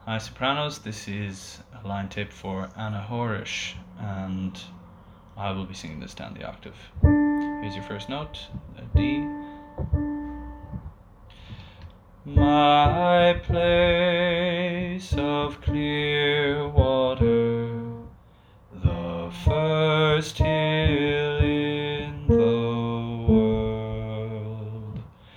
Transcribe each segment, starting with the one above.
Hi Sopranos, this is a line tip for Anna Horish, and I will be singing this down the octave. Here's your first note, a D. My place of clear water, the first hill in the world,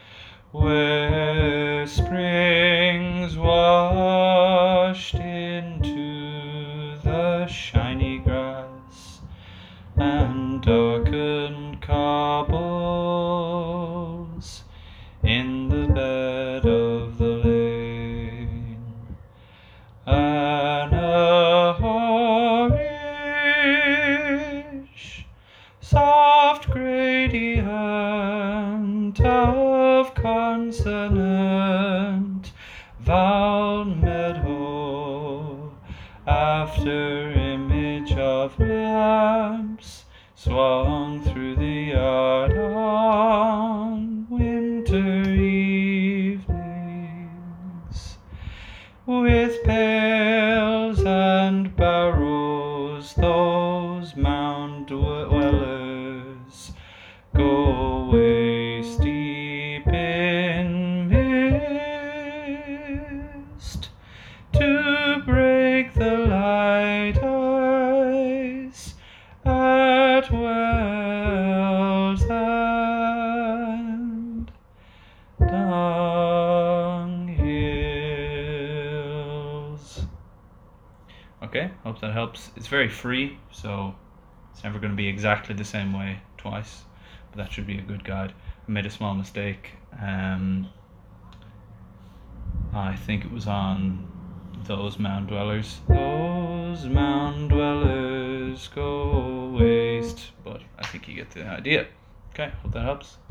where springs washed into the shiny grass and darkened cobbles in the bed of the lane. Anna Horish, soft gradient of consonant, vowel meadow, after image of lamps swung through the yard on winter evenings, with pails and barrows those mound dwellers go waist deep in mist to break the light ice at wells and dunghills. Okay, hope that helps. It's very free, so it's never going to be exactly the same way twice, but that should be a good guide. I made a small mistake. I think it was on those mound dwellers. Those mound dwellers go waste, but I think you get the idea. Okay, hope that helps.